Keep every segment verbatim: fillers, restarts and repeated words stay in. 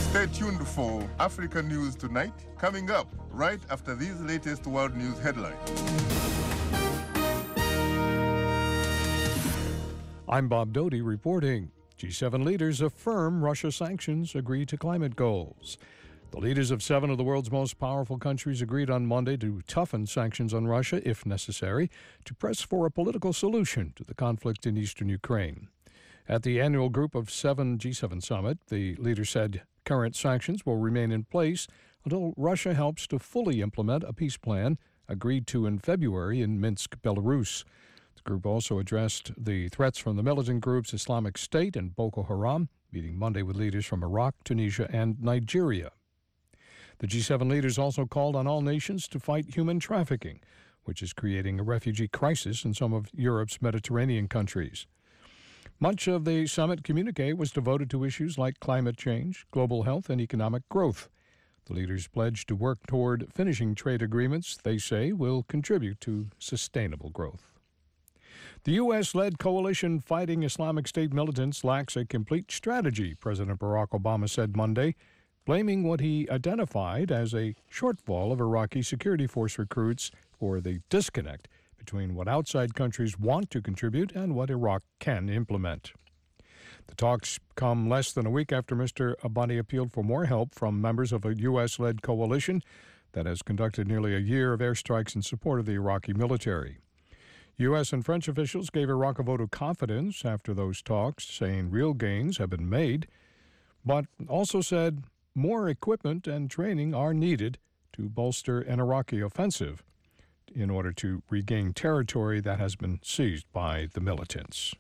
Stay tuned for Africa News Tonight, coming up right after these latest world news headlines. I'm Bob Doty reporting. G seven leaders affirm Russia sanctions agree to climate goals. The leaders of seven of the world's most powerful countries agreed on Monday to toughen sanctions on Russia, if necessary, to press for a political solution to the conflict in eastern Ukraine. At the annual Group of Seven G seven summit, the leaders said current sanctions will remain in place until Russia helps to fully implement a peace plan agreed to in February in Minsk, Belarus. The group also addressed the threats from the militant groups Islamic State and Boko Haram, meeting Monday with leaders from Iraq, Tunisia, and Nigeria. The G seven leaders also called on all nations to fight human trafficking, which is creating a refugee crisis in some of Europe's Mediterranean countries. Much of the summit communique was devoted to issues like climate change, global health, and economic growth. The leaders pledged to work toward finishing trade agreements they say will contribute to sustainable growth. The U S-led coalition fighting Islamic State militants lacks a complete strategy, President Barack Obama said Monday, blaming what he identified as a shortfall of Iraqi security force recruits for the disconnect between what outside countries want to contribute and what Iraq can implement. The talks come less than a week after Mister Abadi appealed for more help from members of a U S-led coalition that has conducted nearly a year of airstrikes in support of the Iraqi military. U S and French officials gave Iraq a vote of confidence after those talks, saying real gains have been made, but also said more equipment and training are needed to bolster an Iraqi offensive in order to regain territory that has been seized by the militants.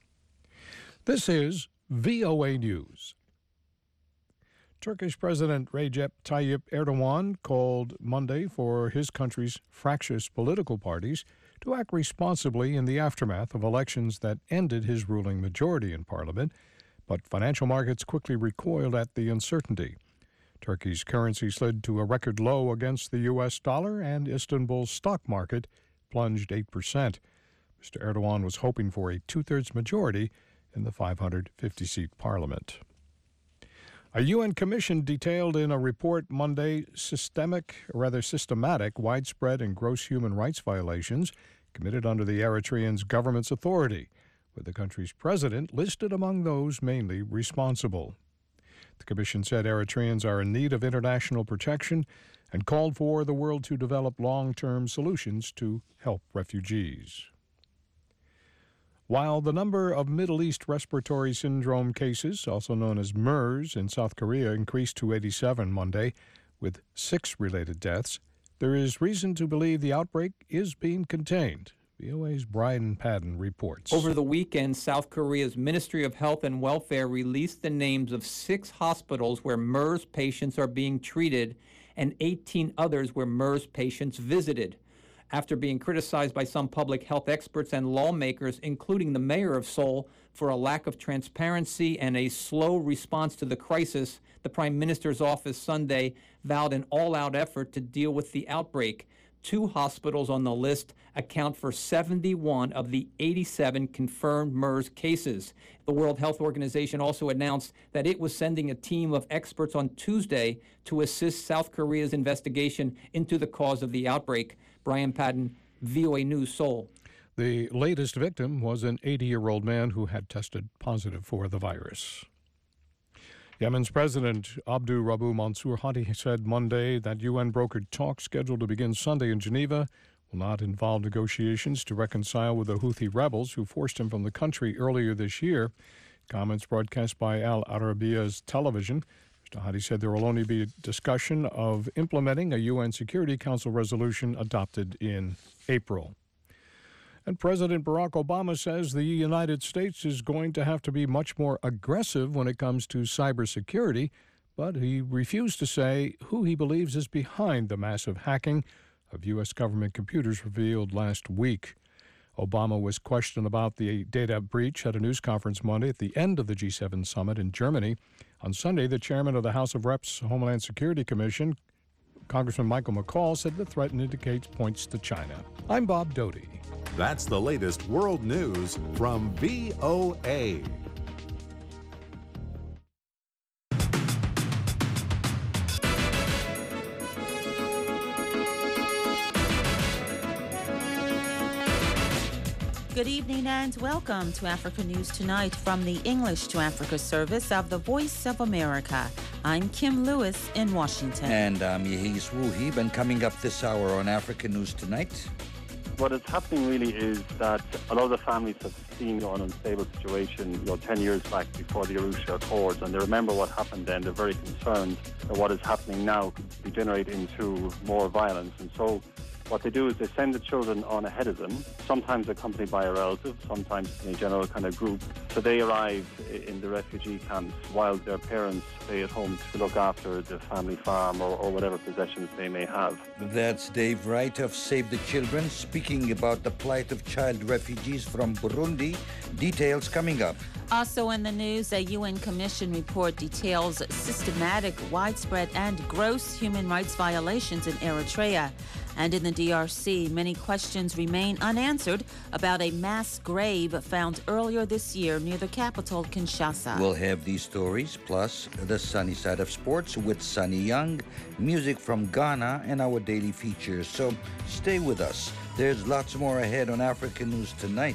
This is V O A News. Turkish President Recep Tayyip Erdogan called Monday for his country's fractious political parties to act responsibly in the aftermath of elections that ended his ruling majority in parliament, but financial markets quickly recoiled at the uncertainty. Turkey's currency slid to a record low against the U S dollar, and Istanbul's stock market plunged eight percent. Mister Erdogan was hoping for a two-thirds majority in the five hundred fifty seat parliament. A U N commission detailed in a report Monday systemic, or rather systematic, widespread and gross human rights violations committed under the Eritrean government's authority, with the country's president listed among those mainly responsible. The commission said Eritreans are in need of international protection and called for the world to develop long-term solutions to help refugees. While the number of Middle East respiratory syndrome cases, also known as MERS, in South Korea increased to eighty-seven Monday, with six related deaths, there is reason to believe the outbreak is being contained. V O A's Brian Padden reports. Over the weekend, South Korea's Ministry of Health and Welfare released the names of six hospitals where MERS patients are being treated and eighteen others where MERS patients visited. After being criticized by some public health experts and lawmakers, including the mayor of Seoul, for a lack of transparency and a slow response to the crisis, the Prime Minister's office Sunday vowed an all-out effort to deal with the outbreak. Two hospitals on the list account for seventy-one of the eighty-seven confirmed MERS cases. The World Health Organization also announced that it was sending a team of experts on Tuesday to assist South Korea's investigation into the cause of the outbreak. Brian Padden, V O A News, Seoul. The latest victim was an eighty-year-old man who had tested positive for the virus. Yemen's President Abdu Rabu Mansour Hadi said Monday that U N-brokered talks scheduled to begin Sunday in Geneva will not involve negotiations to reconcile with the Houthi rebels who forced him from the country earlier this year. Comments broadcast by Al Arabia's television. Mister Hadi said there will only be a discussion of implementing a U N Security Council resolution adopted in April. And President Barack Obama says the United States is going to have to be much more aggressive when it comes to cybersecurity, but he refused to say who he believes is behind the massive hacking of U S government computers revealed last week. Obama was questioned about the data breach at a news conference Monday at the end of the G seven summit in Germany. On Sunday, the chairman of the House of Reps Homeland Security Commission, Congressman Michael McCaul, said the threat indicates points to China. I'm Bob Doty. That's the latest world news from V O A. Good evening and welcome to Africa News Tonight from the English to Africa service of the Voice of America. I'm Kim Lewis in Washington. And I'm Yehis Wuhib, and coming up this hour on Africa News Tonight. What is happening really is that a lot of the families have seen an unstable situation, you know, ten years back before the Arusha Accords, and they remember what happened then. They're very concerned that what is happening now could degenerate into more violence. And so what they do is they send the children on ahead of them, sometimes accompanied by a relative, sometimes in a general kind of group. So they arrive in the refugee camps while their parents stay at home to look after the family farm or, or whatever possessions they may have. That's Dave Wright of Save the Children speaking about the plight of child refugees from Burundi. Details coming up. Also in the news, a U N Commission report details systematic, widespread, and gross human rights violations in Eritrea. And in the D R C, many questions remain unanswered about a mass grave found earlier this year near the capital, Kinshasa. We'll have these stories, plus the sunny side of sports with Sunny Young, music from Ghana, and our daily features. So stay with us. There's lots more ahead on African News Tonight.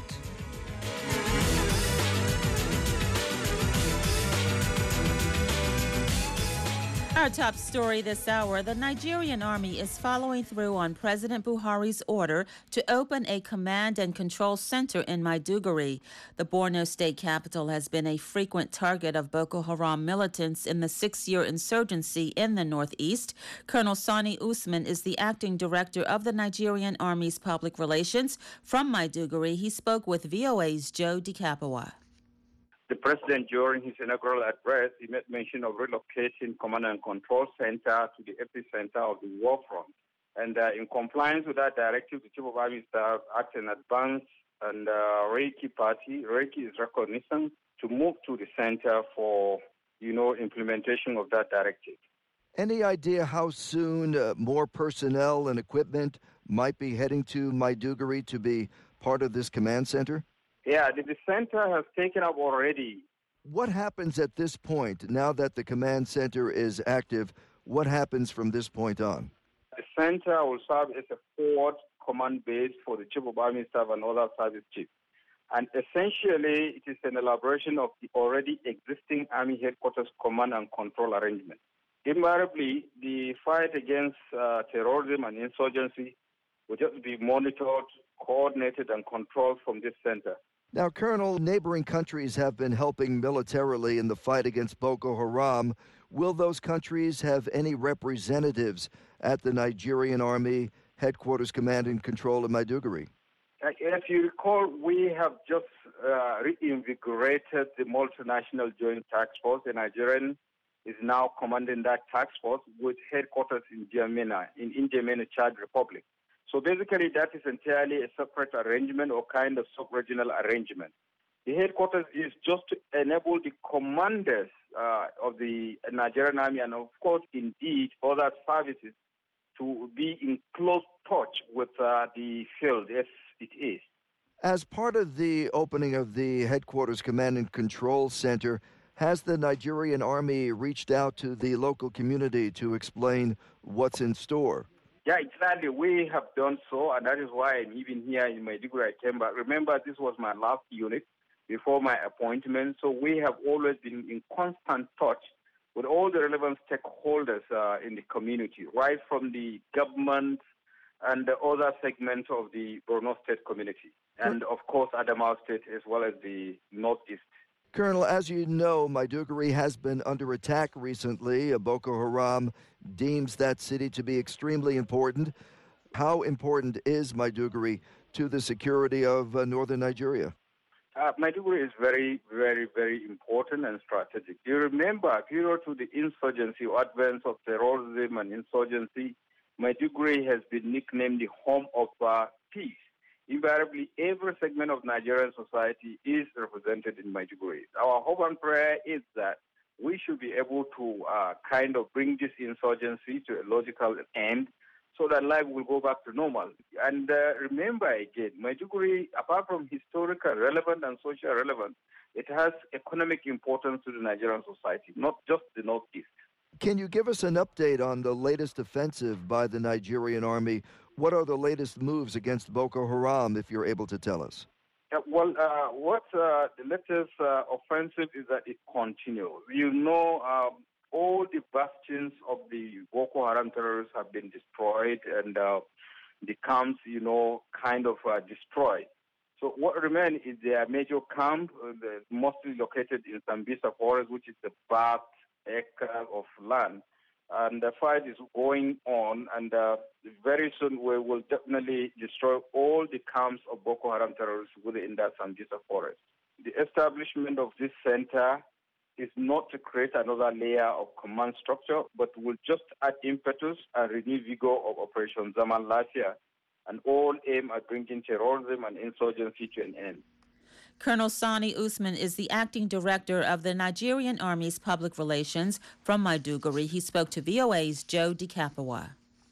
Our top story this hour, the Nigerian army is following through on President Buhari's order to open a command and control center in Maiduguri. The Borno state capital has been a frequent target of Boko Haram militants in the six-year insurgency in the northeast. Colonel Sani Usman is the acting director of the Nigerian Army's public relations. From Maiduguri, he spoke with V O A's Joe DeCapua. The president, during his inaugural address, he made mention of relocating command and control center to the epicenter of the war front. And uh, in compliance with that directive, the Chief of Army Staff acts in advance, and uh, Reiki Party, Reiki is recognizant to move to the center for, you know, implementation of that directive. Any idea how soon uh, more personnel and equipment might be heading to Maiduguri to be part of this command center? Yeah, the, the center has taken up already. What happens at this point, now that the command center is active? What happens from this point on? The center will serve as a forward command base for the Chief of Army Staff and other service chiefs. And essentially, it is an elaboration of the already existing Army Headquarters command and control arrangement. Invariably, the fight against uh, terrorism and insurgency will just be monitored, coordinated, and controlled from this center. Now, Colonel, neighboring countries have been helping militarily in the fight against Boko Haram. Will those countries have any representatives at the Nigerian Army Headquarters Command and Control in Maiduguri? If you recall, we have just uh, reinvigorated the multinational joint task force. The Nigerian is now commanding that task force with headquarters in N'Djamena, in N'Djamena, Chad Republic. So basically, that is entirely a separate arrangement or kind of sub-regional arrangement. The headquarters is just to enable the commanders uh, of the Nigerian Army and, of course, indeed, other services to be in close touch with uh, the field, as it is. As part of the opening of the Headquarters Command and Control Center, has the Nigerian Army reached out to the local community to explain what's in store? Yeah, exactly. We have done so, and that is why I'm even here in Maiduguri. I came back. Remember, this was my last unit before my appointment, so we have always been in constant touch with all the relevant stakeholders uh, in the community, right from the government and the other segments of the Borno State community, and of course Adamawa State as well as the Northeast. Colonel, as you know, Maiduguri has been under attack recently. Boko Haram deems that city to be extremely important. How important is Maiduguri to the security of uh, northern Nigeria? Uh, Maiduguri is very, very, very important and strategic. You remember, prior to the insurgency or advance of terrorism and insurgency, Maiduguri has been nicknamed the home of uh, peace. Invariably, every segment of Nigerian society is represented in Maiduguri. Our hope and prayer is that we should be able to uh, kind of bring this insurgency to a logical end so that life will go back to normal. And uh, remember again, Maiduguri, apart from historical relevance and social relevance, it has economic importance to the Nigerian society, not just the Northeast. Can you give us an update on the latest offensive by the Nigerian Army? What are the latest moves against Boko Haram, if you're able to tell us? Well, uh, what uh, the latest uh, offensive is that it continues. You know, um, all the bastions of the Boko Haram terrorists have been destroyed, and uh, the camps, you know, kind of uh, destroyed. So what remains is their major camp, uh, the, mostly located in Sambisa Forest, which is the vast acre of land. And the fight is going on, and uh, very soon we will definitely destroy all the camps of Boko Haram terrorists within that Sambisa Forest. The establishment of this center is not to create another layer of command structure, but will just add impetus and renew vigor of Operation Zaman Lafiya, and all aim at bringing terrorism and insurgency to an end. Colonel Sani Usman is the acting director of the Nigerian Army's public relations from Maiduguri. He spoke to V O A's Joe DeCapua.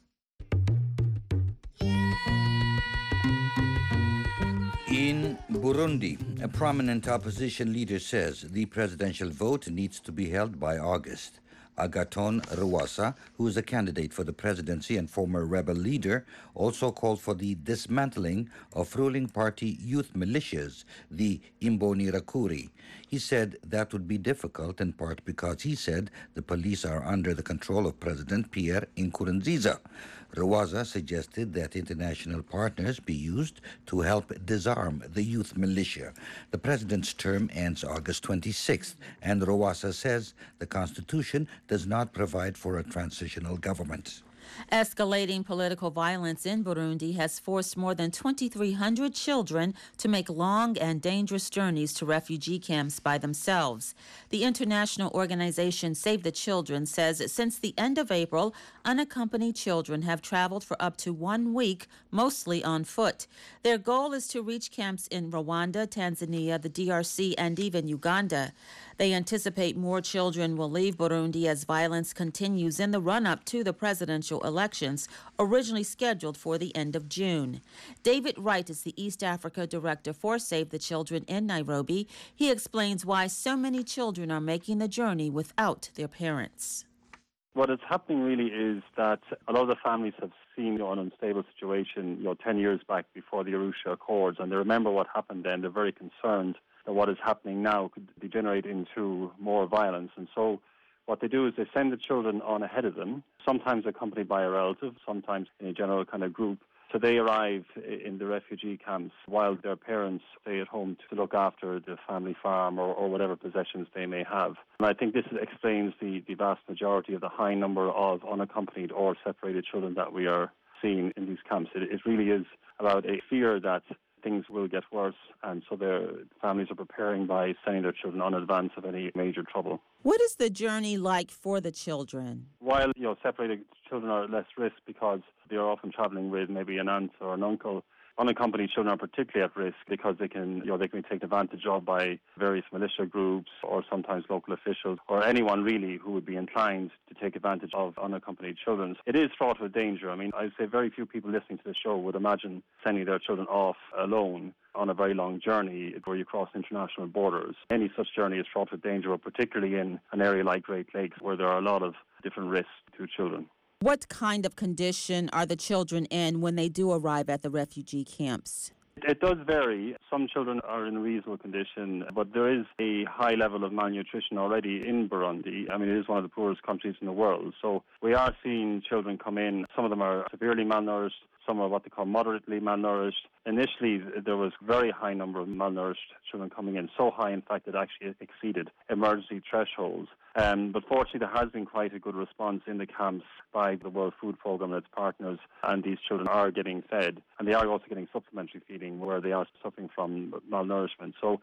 In Burundi, a prominent opposition leader says the presidential vote needs to be held by August. Agathon Rwasa, who is a candidate for the presidency and former rebel leader, also called for the dismantling of ruling party youth militias, the Imbonerakure. He said that would be difficult, in part because he said the police are under the control of President Pierre Nkurunziza. Rwasa suggested that international partners be used to help disarm the youth militia. The president's term ends August twenty-sixth, and Rwasa says the Constitution does not provide for a transitional government. Escalating political violence in Burundi has forced more than twenty-three hundred children to make long and dangerous journeys to refugee camps by themselves. The international organization Save the Children says since the end of April, unaccompanied children have traveled for up to one week, mostly on foot. Their goal is to reach camps in Rwanda, Tanzania, the D R C, and even Uganda. They anticipate more children will leave Burundi as violence continues in the run-up to the presidential elections, originally scheduled for the end of June. David Wright is the East Africa director for Save the Children in Nairobi. He explains why so many children are making the journey without their parents. What is happening really is that a lot of the families have seen you know, an unstable situation, you know, ten years back before the Arusha Accords, and they remember what happened then. They're very concerned that what is happening now could degenerate into more violence. And so what they do is they send the children on ahead of them, sometimes accompanied by a relative, sometimes in a general kind of group. So they arrive in the refugee camps while their parents stay at home to look after the family farm or, or whatever possessions they may have. And I think this explains the, the vast majority of the high number of unaccompanied or separated children that we are seeing in these camps. It, it really is about a fear that things will get worse, and so their families are preparing by sending their children on in advance of any major trouble. What is the journey like for the children? While you know separated children are at less risk because they are often traveling with maybe an aunt or an uncle, unaccompanied children are particularly at risk because they can you know they can be taken advantage of by various militia groups or sometimes local officials or anyone really who would be inclined to take advantage of unaccompanied children. It is fraught with danger. I mean, I'd say very few people listening to the show would imagine sending their children off alone on a very long journey where you cross international borders. Any such journey is fraught with danger, particularly in an area like Great Lakes where there are a lot of different risks to children. What kind of condition are the children in when they do arrive at the refugee camps? It does vary. Some children are in reasonable condition, but there is a high level of malnutrition already in Burundi. I mean, it is one of the poorest countries in the world. So we are seeing children come in. Some of them are severely malnourished. Some are what they call moderately malnourished. Initially, there was a very high number of malnourished children coming in, so high, in fact, it actually exceeded emergency thresholds. Um, but fortunately, there has been quite a good response in the camps by the World Food Programme and its partners, and these children are getting fed. And they are also getting supplementary feeding where they are suffering from malnourishment. So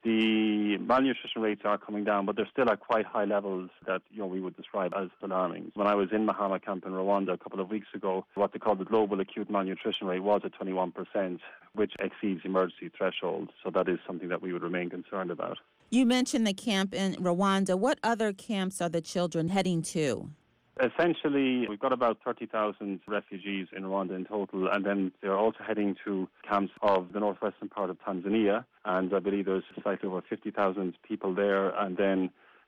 the malnutrition rates are coming down, but they're still at quite high levels that you know we would describe as alarming. When I was in Mahama camp in Rwanda a couple of weeks ago, what they call the global acute malnutrition rate was at twenty-one percent, which exceeds emergency thresholds. So that is something that we would remain concerned about. You mentioned the camp in Rwanda. What other camps are the children heading to? Essentially, we've got about thirty thousand refugees in Rwanda in total, and then they're also heading to camps of the northwestern part of Tanzania, and I believe there's slightly over fifty thousand people there, and then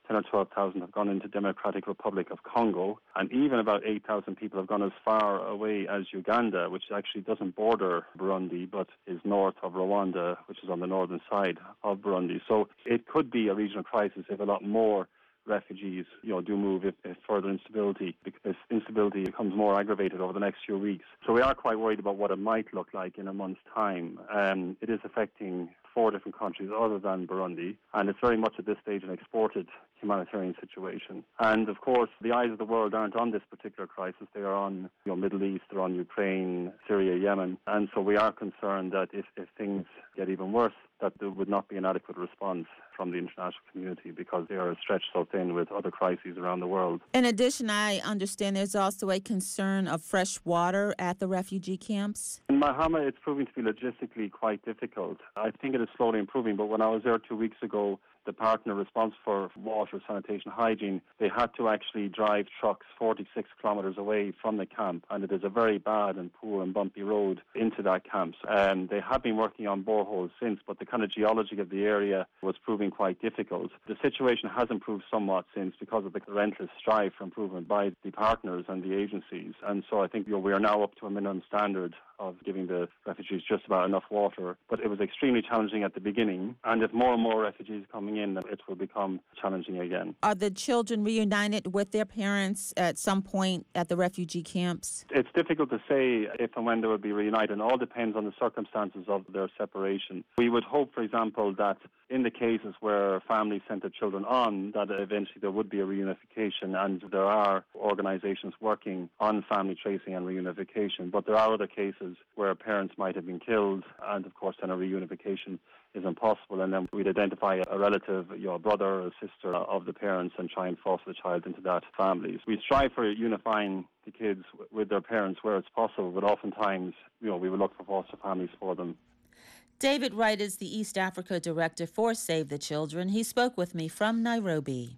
ten or twelve thousand have gone into Democratic Republic of Congo, and even about eight thousand people have gone as far away as Uganda, which actually doesn't border Burundi, but is north of Rwanda, which is on the northern side of Burundi. So it could be a regional crisis if a lot more refugees, you know, do move if, if further instability, because instability becomes more aggravated over the next few weeks. So we are quite worried about what it might look like in a month's time. Um, it is affecting four different countries other than Burundi, and it's very much at this stage an exported humanitarian situation. And of course, the eyes of the world aren't on this particular crisis. They are on, you know, Middle East, they're on Ukraine, Syria, Yemen. And so we are concerned that if, if things get even worse, that there would not be an adequate response from the international community because they are stretched so thin with other crises around the world. In addition, I understand there's also a concern of fresh water at the refugee camps. In Mahama, it's proving to be logistically quite difficult. I think it is slowly improving, but when I was there two weeks ago, the partner responsible for water, sanitation, hygiene, they had to actually drive trucks forty-six kilometres away from the camp, and it is a very bad and poor and bumpy road into that camp. Um, they have been working on boreholes since, but the kind of geology of the area was proving quite difficult. The situation has improved somewhat since because of the relentless strive for improvement by the partners and the agencies, and so I think, you know, we are now up to a minimum standard of giving the refugees just about enough water. But it was extremely challenging at the beginning, and if more and more refugees coming in, it will become challenging again. Are the children reunited with their parents at some point at the refugee camps? It's difficult to say if and when they will be reunited. It all depends on the circumstances of their separation. We would hope, for example, that in the cases where families sent their children on, that eventually there would be a reunification, and there are organizations working on family tracing and reunification. But there are other cases where parents might have been killed, and of course then a reunification is impossible, and then we'd identify a relative, you know, a brother or a sister of the parents and try and foster the child into that family. We strive for unifying the kids with their parents where it's possible, but oftentimes, you know, we will look for foster families for them. David Wright is the East Africa Director for Save the Children. He spoke with me from Nairobi.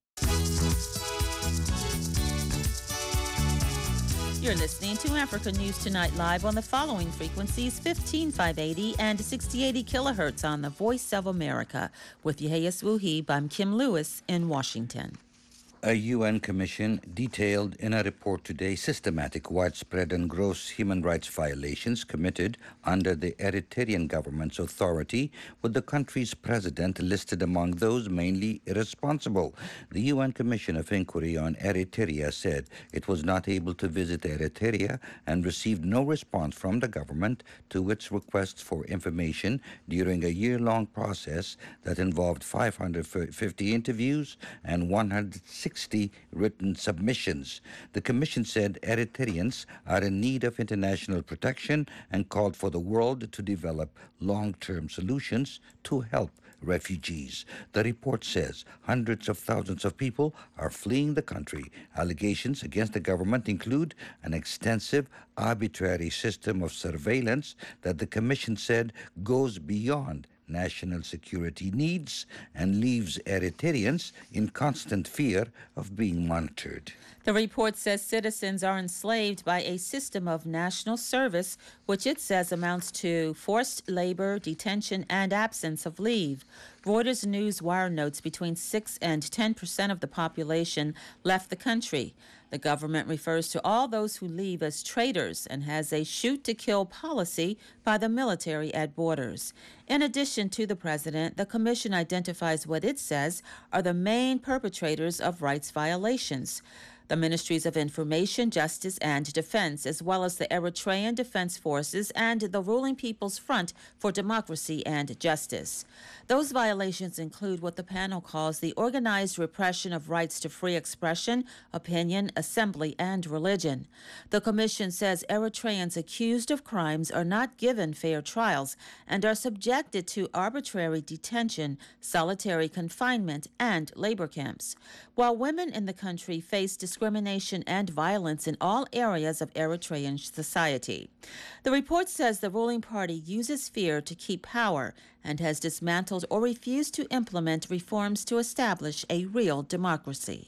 You're listening to Africa News Tonight live on the following frequencies: fifteen five eighty and sixty eighty kilohertz on the Voice of America. With Yehias Wuhib, I'm Kim Lewis in Washington. A U N commission detailed in a report today systematic, widespread and gross human rights violations committed under the Eritrean government's authority, with the country's president listed among those mainly irresponsible. The U N Commission of Inquiry on Eritrea said it was not able to visit Eritrea and received no response from the government to its requests for information during a year-long process that involved five hundred fifty interviews and one hundred sixty written submissions. The commission said Eritreans are in need of international protection and called for the world to develop long-term solutions to help refugees. The report says hundreds of thousands of people are fleeing the country. Allegations against the government include an extensive, arbitrary system of surveillance that the commission said goes beyond national security needs and leaves Eritreans in constant fear of being monitored. The report says citizens are enslaved by a system of national service, which it says amounts to forced labor, detention, and absence of leave. Reuters News Wire notes between six and ten percent of the population left the country. The government refers to all those who leave as traitors and has a shoot-to-kill policy by the military at borders. In addition to the president, the commission identifies what it says are the main perpetrators of rights violations: the Ministries of Information, Justice, and Defense, as well as the Eritrean Defense Forces and the Ruling People's Front for Democracy and Justice. Those violations include what the panel calls the organized repression of rights to free expression, opinion, assembly, and religion. The commission says Eritreans accused of crimes are not given fair trials and are subjected to arbitrary detention, solitary confinement, and labor camps. While women in the country face discrimination and violence in all areas of Eritrean society. The report says the ruling party uses fear to keep power and has dismantled or refused to implement reforms to establish a real democracy.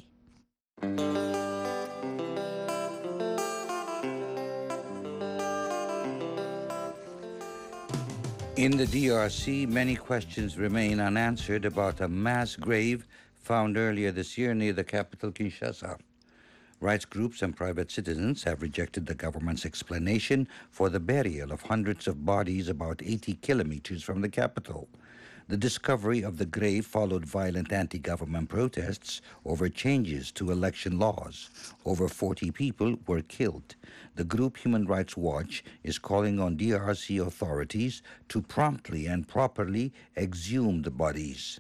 In the D R C, many questions remain unanswered about a mass grave found earlier this year near the capital, Kinshasa. Rights groups and private citizens have rejected the government's explanation for the burial of hundreds of bodies about eighty kilometers from the capital. The discovery of the grave followed violent anti-government protests over changes to election laws. Over forty people were killed. The group Human Rights Watch is calling on D R C authorities to promptly and properly exhume the bodies.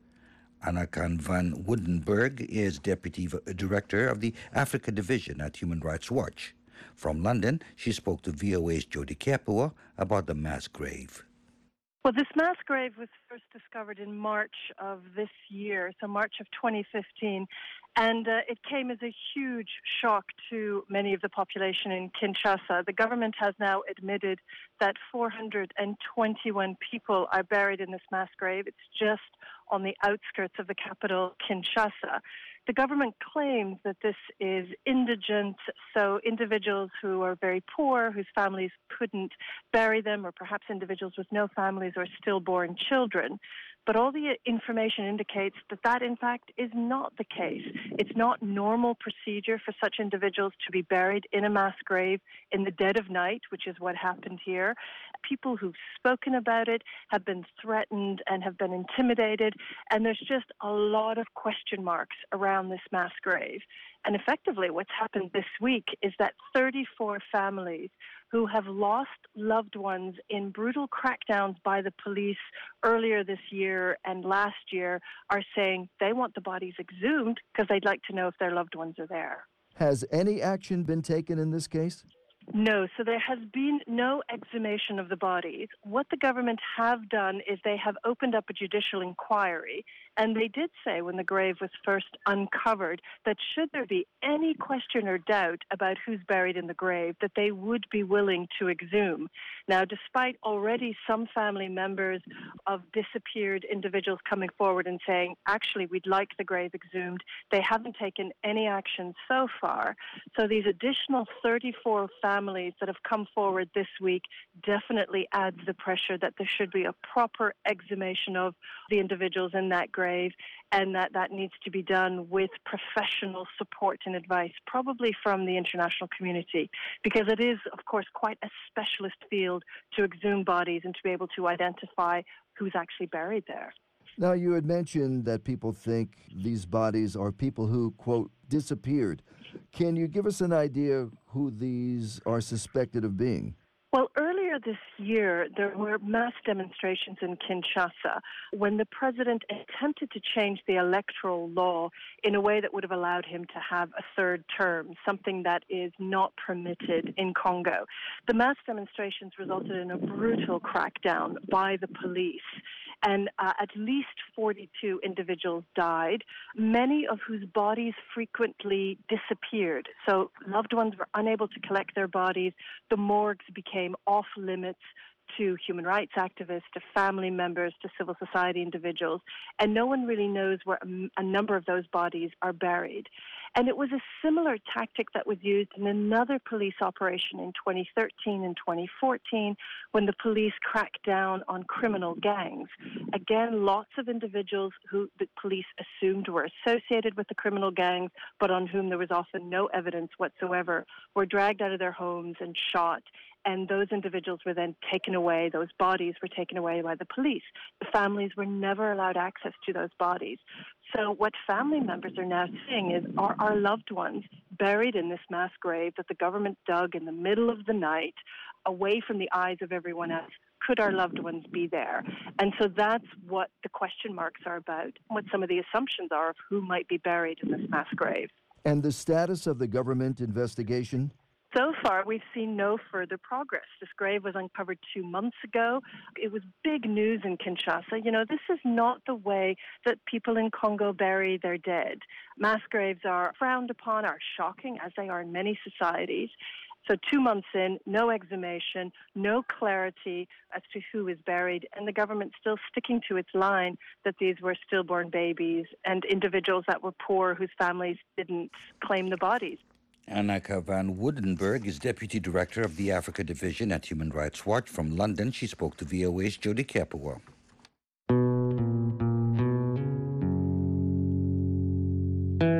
Anakan van Woudenberg is Deputy Director of the Africa Division at Human Rights Watch. From London, she spoke to V O A's Jody Kapua about the mass grave. Well, this mass grave was first discovered in March of this year, so March of twenty fifteen, and uh, it came as a huge shock to many of the population in Kinshasa. The government has now admitted that four hundred twenty-one people are buried in this mass grave. It's just on the outskirts of the capital, Kinshasa. The government claims that this is indigent, so individuals who are very poor, whose families couldn't bury them, or perhaps individuals with no families or stillborn children. But all the information indicates that that, in fact, is not the case. It's not normal procedure for such individuals to be buried in a mass grave in the dead of night, which is what happened here. People who've spoken about it have been threatened and have been intimidated, and there's just a lot of question marks around this mass grave. And effectively, what's happened this week is that thirty-four families who have lost loved ones in brutal crackdowns by the police earlier this year and last year are saying they want the bodies exhumed because they'd like to know if their loved ones are there. Has any action been taken in this case? No, so there has been no exhumation of the bodies. What the government have done is they have opened up a judicial inquiry, and they did say when the grave was first uncovered that should there be any question or doubt about who's buried in the grave, that they would be willing to exhume. Now, despite already some family members of disappeared individuals coming forward and saying, actually, we'd like the grave exhumed, they haven't taken any action so far. So these additional thirty-four families families that have come forward this week definitely adds the pressure that there should be a proper exhumation of the individuals in that grave, and that that needs to be done with professional support and advice, probably from the international community, because it is, of course, quite a specialist field to exhume bodies and to be able to identify who's actually buried there. Now, you had mentioned that people think these bodies are people who, quote, disappeared. Can you give us an idea who these are suspected of being? Well, earlier this year, there were mass demonstrations in Kinshasa when the president attempted to change the electoral law in a way that would have allowed him to have a third term, something that is not permitted in Congo. The mass demonstrations resulted in a brutal crackdown by the police, and uh, at least forty-two individuals died, many of whose bodies frequently disappeared. So loved ones were unable to collect their bodies. The morgues became off limits to human rights activists, to family members, to civil society individuals, and no one really knows where a, a number of those bodies are buried. And it was a similar tactic that was used in another police operation in twenty thirteen and twenty fourteen when the police cracked down on criminal gangs. Again, lots of individuals who the police assumed were associated with the criminal gangs, but on whom there was often no evidence whatsoever, were dragged out of their homes and shot. And those individuals were then taken away. Those bodies were taken away by the police. The families were never allowed access to those bodies. So what family members are now saying is, are our loved ones buried in this mass grave that the government dug in the middle of the night, away from the eyes of everyone else? Could our loved ones be there? And so that's what the question marks are about, what some of the assumptions are of who might be buried in this mass grave. And the status of the government investigation? So far, we've seen no further progress. This grave was uncovered two months ago. It was big news in Kinshasa. You know, this is not the way that people in Congo bury their dead. Mass graves are frowned upon, are shocking, as they are in many societies. So two months in, no exhumation, no clarity as to who is buried, and the government still sticking to its line that these were stillborn babies and individuals that were poor whose families didn't claim the bodies. Anneke van Woudenberg is Deputy Director of the Africa Division at Human Rights Watch. From London, she spoke to V O A's Jody Kapua.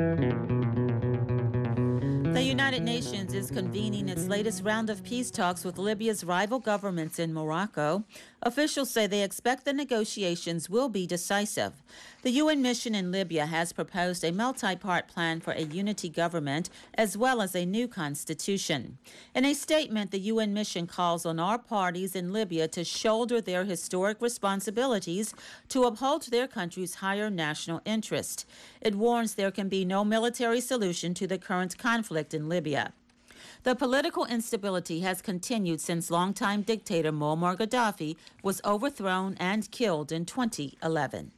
The United Nations is convening its latest round of peace talks with Libya's rival governments in Morocco. Officials say they expect the negotiations will be decisive. The U N mission in Libya has proposed a multi-part plan for a unity government as well as a new constitution. In a statement, the U N mission calls on all parties in Libya to shoulder their historic responsibilities to uphold their country's higher national interest. It warns there can be no military solution to the current conflict in Libya. The political instability has continued since longtime dictator Muammar Gaddafi was overthrown and killed in twenty eleven.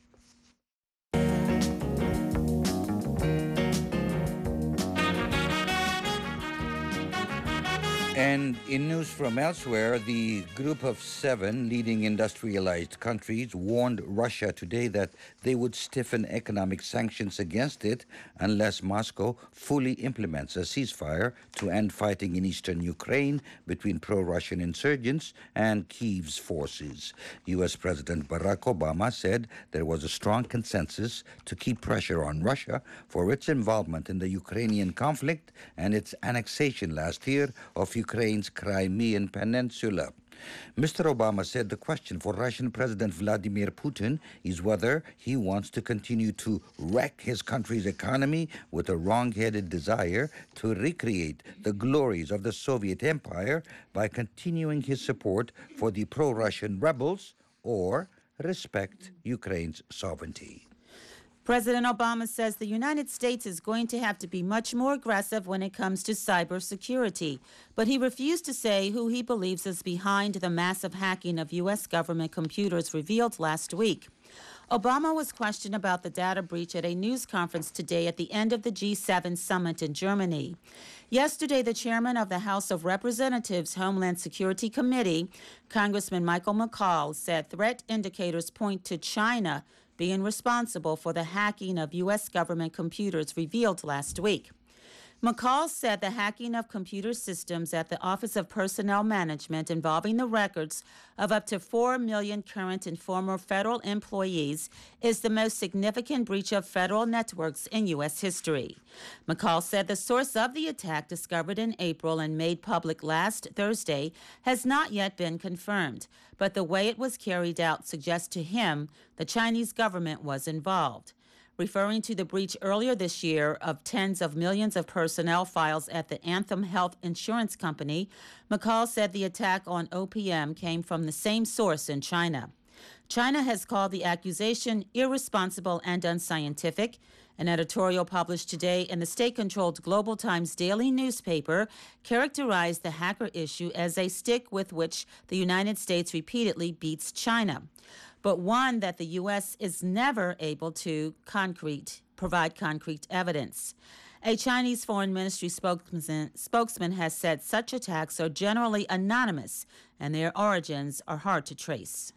And in news from elsewhere, the group of seven leading industrialized countries warned Russia today that they would stiffen economic sanctions against it unless Moscow fully implements a ceasefire to end fighting in eastern Ukraine between pro-Russian insurgents and Kyiv's forces. U S President Barack Obama said there was a strong consensus to keep pressure on Russia for its involvement in the Ukrainian conflict and its annexation last year of Ukraine's Crimean Peninsula. Mister Obama said the question for Russian President Vladimir Putin is whether he wants to continue to wreck his country's economy with a wrong-headed desire to recreate the glories of the Soviet Empire by continuing his support for the pro-Russian rebels or respect Ukraine's sovereignty. President Obama says the United States is going to have to be much more aggressive when it comes to cybersecurity, but he refused to say who he believes is behind the massive hacking of U S government computers revealed last week. Obama was questioned about the data breach at a news conference today at the end of the G seven summit in Germany. Yesterday, the chairman of the House of Representatives Homeland Security Committee, Congressman Michael McCaul, said threat indicators point to China being responsible for the hacking of U S government computers revealed last week. McCaul said the hacking of computer systems at the Office of Personnel Management involving the records of up to four million current and former federal employees is the most significant breach of federal networks in U S history. McCaul said the source of the attack, discovered in April and made public last Thursday, has not yet been confirmed, but the way it was carried out suggests to him the Chinese government was involved. Referring to the breach earlier this year of tens of millions of personnel files at the Anthem Health Insurance Company, McCaul said the attack on O P M came from the same source in China. China has called the accusation irresponsible and unscientific. An editorial published today in the state-controlled Global Times daily newspaper characterized the hacker issue as a stick with which the United States repeatedly beats China, but one that the U S is never able to concrete, provide concrete evidence. A Chinese Foreign Ministry spokesman, spokesman has said such attacks are generally anonymous and their origins are hard to trace.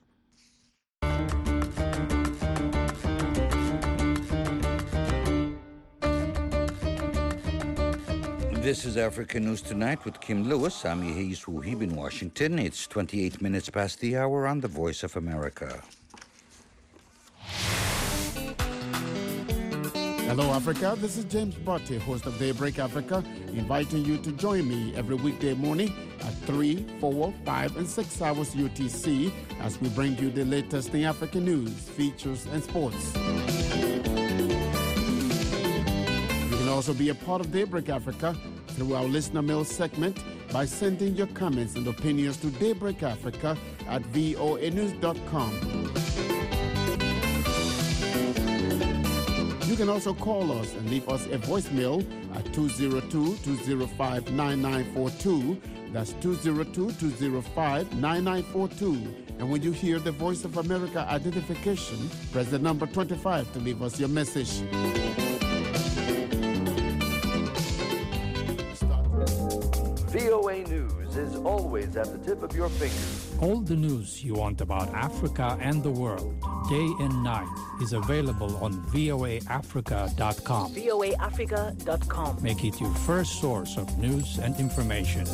This is Africa News Tonight with Kim Lewis. I'm Yehis Wuhib in Washington. It's twenty-eight minutes past the hour on the Voice of America. Hello, Africa. This is James Botte, host of Daybreak Africa, inviting you to join me every weekday morning at three, four, five, and six hours U T C as we bring you the latest in African news, features, and sports. You can also be a part of Daybreak Africa through our listener mail segment by sending your comments and opinions to Daybreak Africa at voa news dot com. You can also call us and leave us a voicemail at two oh two, two oh five, nine nine four two. That's two oh two, two oh five, nine nine four two. And when you hear the Voice of America identification, press the number twenty-five to leave us your message. V O A News is always at the tip of your fingers. All the news you want about Africa and the world, day and night, is available on voa africa dot com. voa africa dot com. Make it your first source of news and information.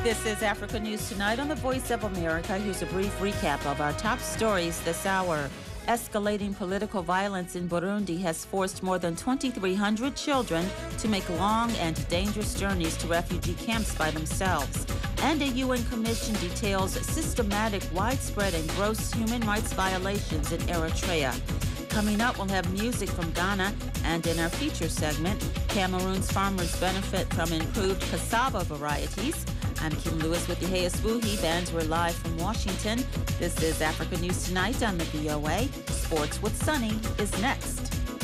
This is Africa News Tonight on the Voice of America. Here's a brief recap of our top stories this hour. Escalating political violence in Burundi has forced more than twenty-three hundred children to make long and dangerous journeys to refugee camps by themselves. And a U N commission details systematic, widespread, and gross human rights violations in Eritrea. Coming up, we'll have music from Ghana, and in our feature segment, Cameroon's farmers benefit from improved cassava varieties. I'm Kim Lewis with Yehias Buhi. Bands, we're live from Washington. This is Africa News Tonight on the V O A. Sports with Sunny is next.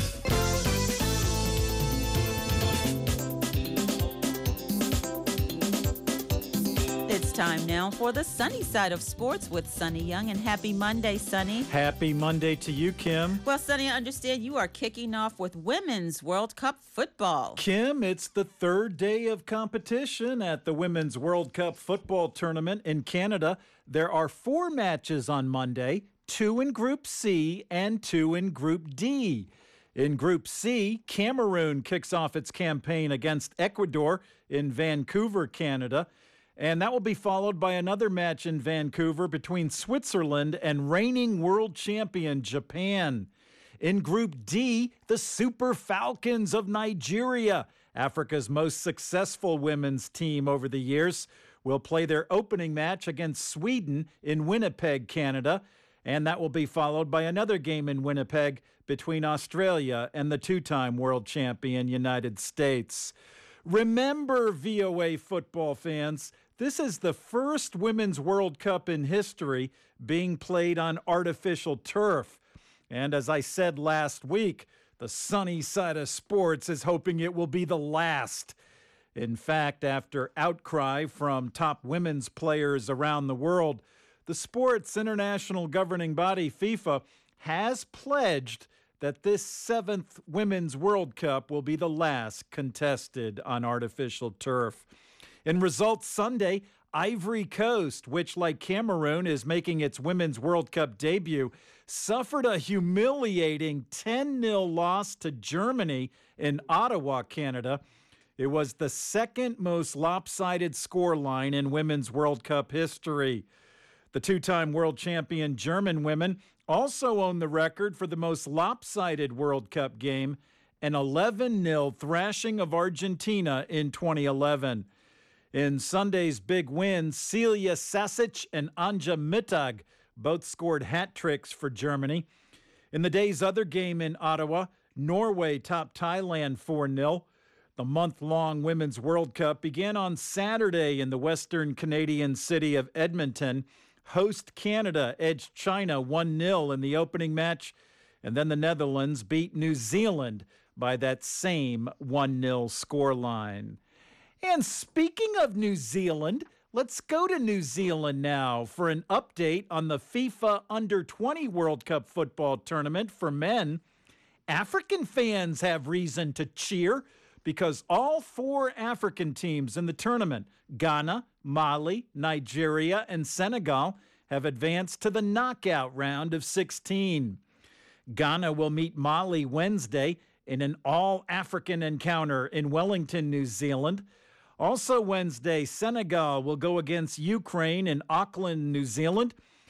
It's time now for the sunny side of sports with Sunny Young. And happy Monday, Sunny. Happy Monday to you, Kim. Well, Sunny, I understand you are kicking off with Women's World Cup football. Kim, it's the third day of competition at the Women's World Cup football tournament in Canada. There are four matches on Monday, two in Group C and two in Group D. In Group C, Cameroon kicks off its campaign against Ecuador in Vancouver, Canada. And that will be followed by another match in Vancouver between Switzerland and reigning world champion Japan. In Group D, the Super Falcons of Nigeria, Africa's most successful women's team over the years, will play their opening match against Sweden in Winnipeg, Canada. And that will be followed by another game in Winnipeg between Australia and the two-time world champion United States. Remember, V O A football fans, this is the first Women's World Cup in history being played on artificial turf. And as I said last week, the sunny side of sports is hoping it will be the last. In fact, after outcry from top women's players around the world, the sport's international governing body, FIFA, has pledged that this seventh Women's World Cup will be the last contested on artificial turf. In results Sunday, Ivory Coast, which like Cameroon is making its Women's World Cup debut, suffered a humiliating ten nil loss to Germany in Ottawa, Canada. It was the second most lopsided scoreline in Women's World Cup history. The two-time world champion German women also own the record for the most lopsided World Cup game, an eleven nil thrashing of Argentina in twenty eleven. In Sunday's big win, Celia Sasic and Anja Mittag both scored hat tricks for Germany. In the day's other game in Ottawa, Norway topped Thailand four nil. The month-long Women's World Cup began on Saturday in the western Canadian city of Edmonton. Host Canada edged China one nil in the opening match, and then the Netherlands beat New Zealand by that same one nil scoreline. And speaking of New Zealand, let's go to New Zealand now for an update on the FIFA under twenty World Cup football tournament for men. African fans have reason to cheer because all four African teams in the tournament, Ghana, Mali, Nigeria, and Senegal, have advanced to the knockout round of sixteen. Ghana will meet Mali Wednesday in an all-African encounter in Wellington, New Zealand. Also Wednesday, Senegal will go against Ukraine in Auckland, New Zealand.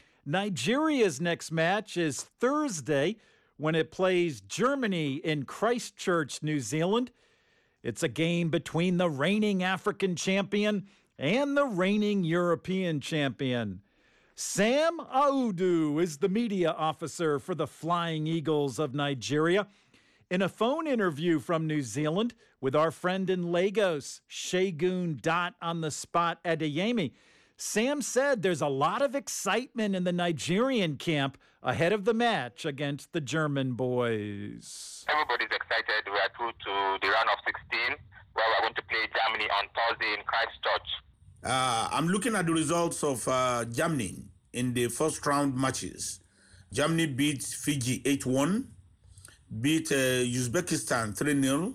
Nigeria's next match is Thursday when it plays Germany in Christchurch, New Zealand. It's a game between the reigning African champion and the reigning European champion. Sam Audu is the media officer for the Flying Eagles of Nigeria. In a phone interview from New Zealand with our friend in Lagos, Segun Dot on the spot Adeyemi, Sam said there's a lot of excitement in the Nigerian camp ahead of the match against the German boys. Everybody's excited. We are through to the round of sixteen, where we're going to play Germany on Thursday in Christchurch. Uh, I'm looking at the results of uh, Germany in the first round matches. Germany beat Fiji eight one, beat uh, Uzbekistan three nil,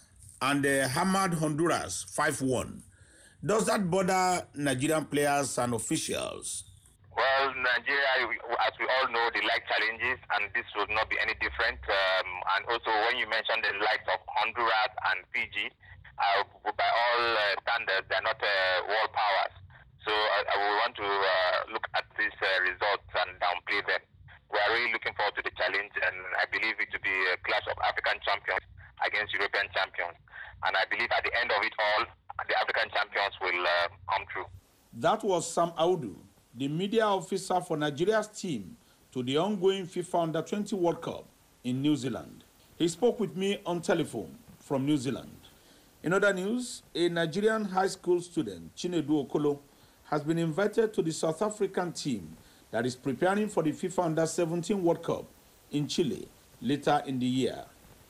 and uh, hammered Honduras five one. Does that bother Nigerian players and officials? Well, Nigeria, as we all know, they like challenges, and this will not be any different. Um, and also, when you mentioned the likes of Honduras and Fiji, uh, by all uh, standards, they're not uh, world powers. So I, I will want to uh, look at these uh, results and downplay them. We are really looking forward to the challenge, and I believe it to be a clash of African champions against European champions. And I believe at the end of it all, the African champions will uh, come through. That was Sam Audu, the media officer for Nigeria's team to the ongoing FIFA Under twenty World Cup in New Zealand. He spoke with me on telephone from New Zealand. In other news, a Nigerian high school student, Chinedu Okolo, has been invited to the South African team that is preparing for the FIFA Under seventeen World Cup in Chile later in the year.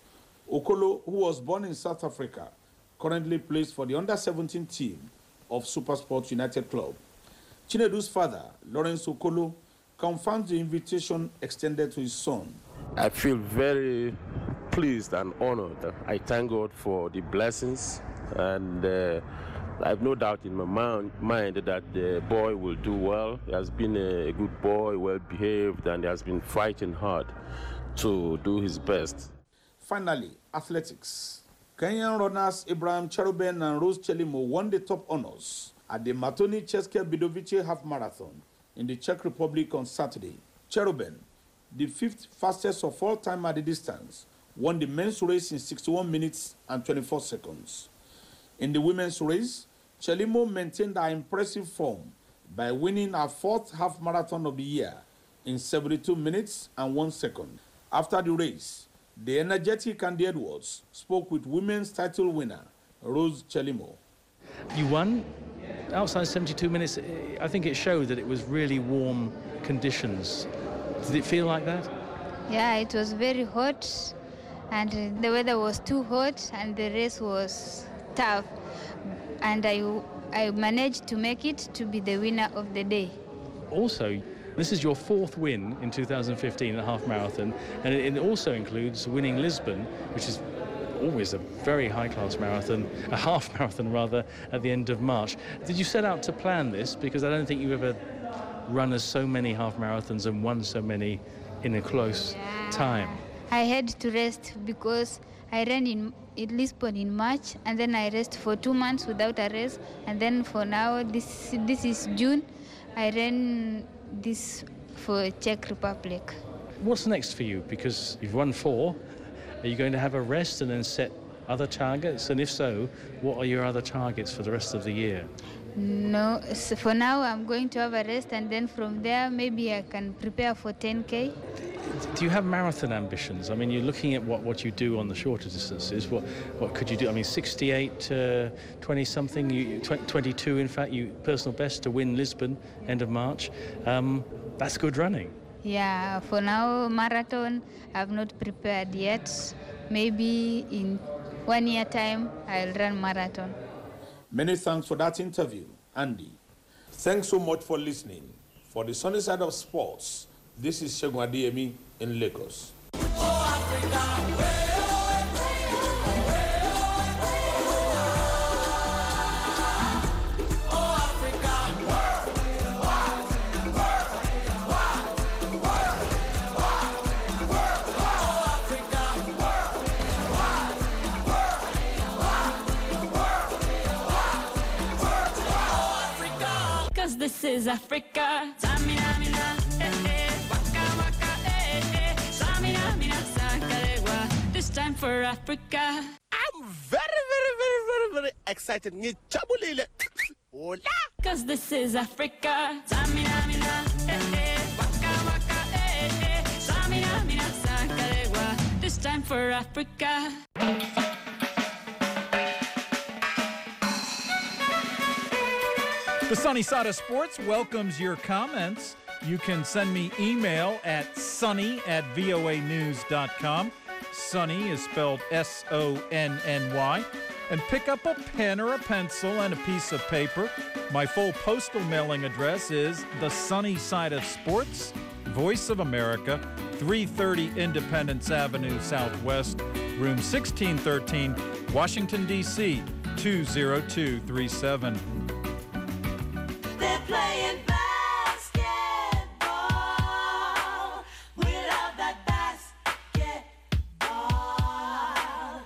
Okolo, who was born in South Africa, currently plays for the Under seventeen team of SuperSport United Club. Chinedu's father, Lawrence Okolo, confirms the invitation extended to his son. I feel very pleased and honored. I thank God for the blessings, and uh, I have no doubt in my mind that the boy will do well. He has been a good boy, well behaved, and he has been fighting hard to do his best. Finally, athletics. Kenyan runners Ibrahim Cherubin and Rose Chelimo won the top honors at the Matoni České Budějovice Half Marathon in the Czech Republic on Saturday. Cherubin, the fifth fastest of all time at the distance, won the men's race in sixty-one minutes and twenty-four seconds. In the women's race, Chelimo maintained her impressive form by winning her fourth half marathon of the year in seventy-two minutes and one second. After the race, the energetic Andy Edwards spoke with women's title winner, Rose Chelimo. You won outside seventy-two minutes. I think it showed that it was really warm conditions. Did it feel like that? Yeah, it was very hot, and the weather was too hot, and the race was tough. And I, I managed to make it to be the winner of the day. Also, this is your fourth win in two thousand fifteen at half marathon, and it, it also includes winning Lisbon, which is always a very high-class marathon, a half marathon rather, at the end of March. Did you set out to plan this? Because I don't think you ever run as so many half marathons and won so many in a close yeah. time. I had to rest because I ran in, in Lisbon in March, and then I rest for two months without a race, and then for now, this this is June, I ran this for Czech Republic. What's next for you? Because you've won four. Are you going to have a rest and then set other targets? And if so, what are your other targets for the rest of the year? No, so for now I'm going to have a rest, and then from there maybe I can prepare for ten K. Do you have marathon ambitions? I mean, you're looking at what, what you do on the shorter distances. What what could you do? I mean, sixty-eight, uh, twenty-something, you, twenty-two in fact, you personal best to win Lisbon, end of March. Um, that's good running. Yeah, for now, marathon, I've not prepared yet. Maybe in one year time, I'll run marathon. Many thanks for that interview, Andy. Thanks so much for listening. For the sunny side of sports, this is Segun Adeyemi in Lagos. This is Africa. Samina, mina, eh, eh. Waka, waka, eh, eh. Samina, mina, sakarewa. This time for Africa. I'm very, very, very, very, very excited. Hola. Cause this is Africa. Samina, mina, eh, eh. Waka, waka, eh, eh. Samina, mina, sakarewa. This time for Africa. The Sunny Side of Sports welcomes your comments. You can send me email at sunny at V O A news dot com. Sunny is spelled S O N N Y. And pick up a pen or a pencil and a piece of paper. My full postal mailing address is The Sunny Side of Sports, Voice of America, three thirty Independence Avenue Southwest, room sixteen thirteen, Washington, D C two zero two three seven. They're playing basketball. We love that basketball.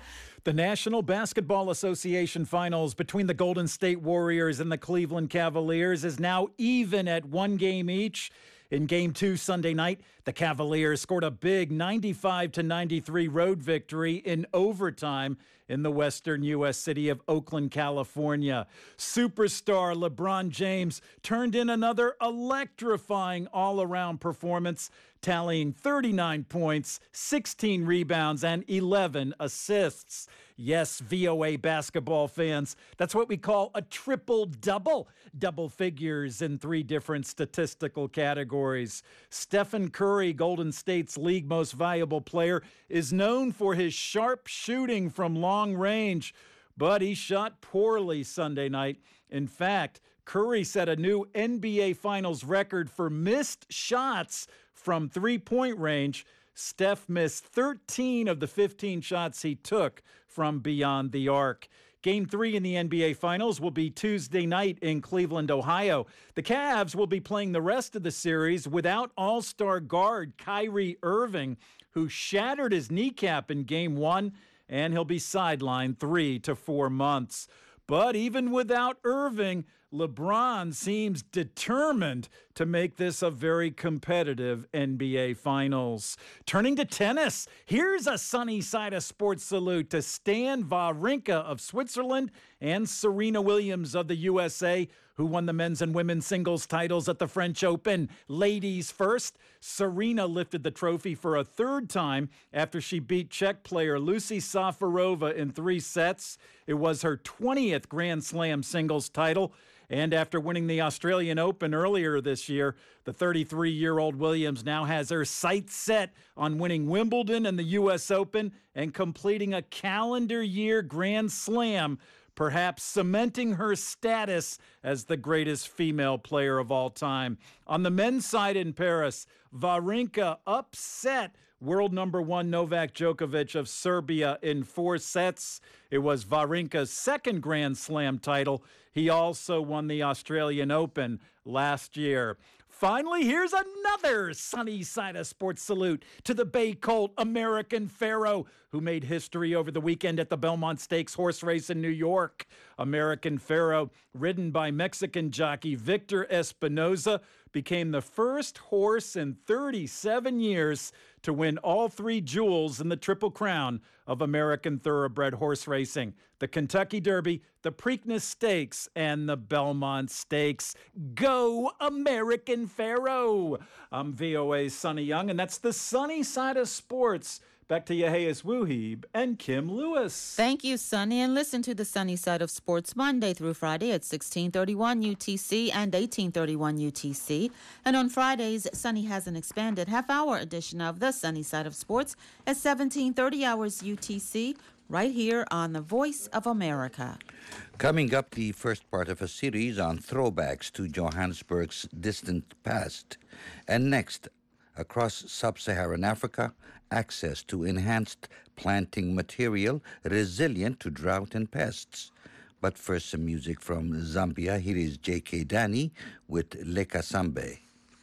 The National Basketball Association Finals between the Golden State Warriors and the Cleveland Cavaliers is now even at one game each. In Game two Sunday night, the Cavaliers scored a big ninety-five to ninety-three road victory in overtime in the western U S city of Oakland, California. Superstar LeBron James turned in another electrifying all-around performance, tallying thirty-nine points, sixteen rebounds, and eleven assists. Yes, V O A basketball fans, that's what we call a triple-double. Double figures in three different statistical categories. Stephen Curry, Golden State's league most valuable player, is known for his sharp shooting from long range, but he shot poorly Sunday night. In fact, Curry set a new N B A Finals record for missed shots from three-point range. Steph missed thirteen of the fifteen shots he took from beyond the arc. Game three in the N B A Finals will be Tuesday night in Cleveland, Ohio. The Cavs will be playing the rest of the series without all-star guard Kyrie Irving, who shattered his kneecap in Game one, and he'll be sidelined three to four months. But even without Irving, LeBron seems determined to make this a very competitive N B A Finals. Turning to tennis, here's a sunny side of sports salute to Stan Wawrinka of Switzerland and Serena Williams of the U S A, who won the men's and women's singles titles at the French Open. Ladies first, Serena lifted the trophy for a third time after she beat Czech player Lucy Safarova in three sets. It was her twentieth Grand Slam singles title. And after winning the Australian Open earlier this year, the thirty-three-year-old Williams now has her sights set on winning Wimbledon and the U S Open and completing a calendar year Grand Slam, perhaps cementing her status as the greatest female player of all time. On the men's side in Paris, Wawrinka upset world number one Novak Djokovic of Serbia in four sets. It was Wawrinka's second Grand Slam title. He also won the Australian Open last year. Finally, here's another sunny side of sports salute to the Bay Colt American Pharoah, who made history over the weekend at the Belmont Stakes horse race in New York. American Pharoah, ridden by Mexican jockey Victor Espinoza, became the first horse in thirty-seven years to win all three jewels in the Triple Crown of American thoroughbred horse racing: the Kentucky Derby, the Preakness Stakes, and the Belmont Stakes. Go American Pharoah! I'm V O A's Sonny Young, and that's the sunny side of sports. Back to Yahayas Wuhib and Kim Lewis. Thank you, Sonny. And listen to the sunny side of sports Monday through Friday at sixteen thirty-one U T C and eighteen thirty-one U T C. And on Fridays, Sonny has an expanded half-hour edition of the sunny side of sports at seventeen thirty hours U T C, right here on the Voice of America. Coming up, the first part of a series on throwbacks to Johannesburg's distant past. And next, across sub-Saharan Africa, access to enhanced planting material resilient to drought and pests. But first, some music from Zambia. Here is J K Dani with Leka Sambe.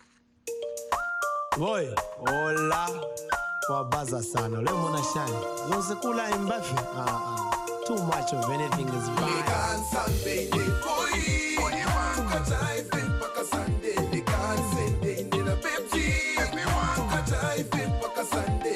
Boy, hola, wabaza sana. Leo mwana shine. Yose kula imbafi. Ah, ah. Too much of anything is bad. Leka Sambe, boy. Boy, tukatae paka Sunday. Leka Sambe, nina Pepsi. Tukatae paka Sunday.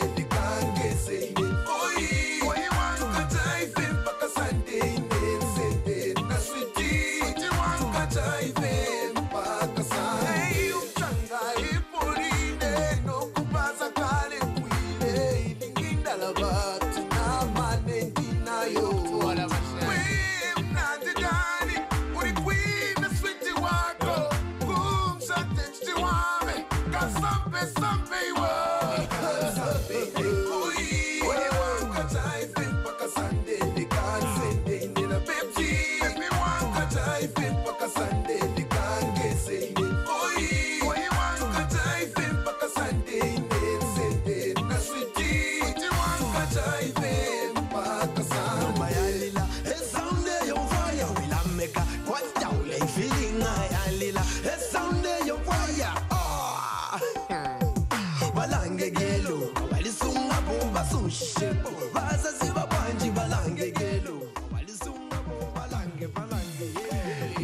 Balange gelo, walisunga bomba sushi, baza siba panji balange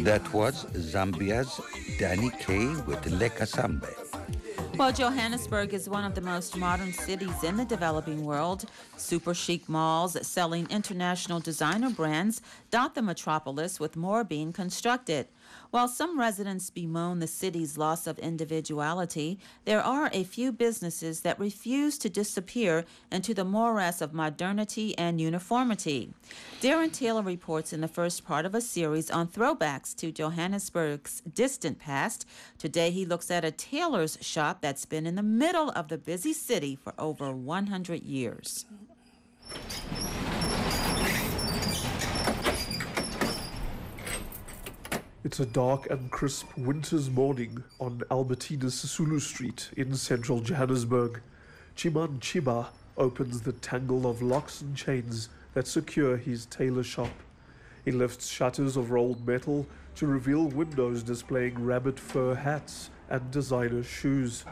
That was Zambia's Danny Kaye with Leka Sambe. Well, Johannesburg is one of the most modern cities in the developing world. Super chic malls selling international designer brands dot the metropolis, with more being constructed. While some residents bemoan the city's loss of individuality, there are a few businesses that refuse to disappear into the morass of modernity and uniformity. Darren Taylor reports in the first part of a series on throwbacks to Johannesburg's distant past. Today he looks at a tailor's shop that's been in the middle of the busy city for over one hundred years. It's a dark and crisp winter's morning on Albertina Sisulu Street in central Johannesburg. Chiman Chiba opens the tangle of locks and chains that secure his tailor shop. He lifts shutters of rolled metal to reveal windows displaying rabbit fur hats and designer shoes.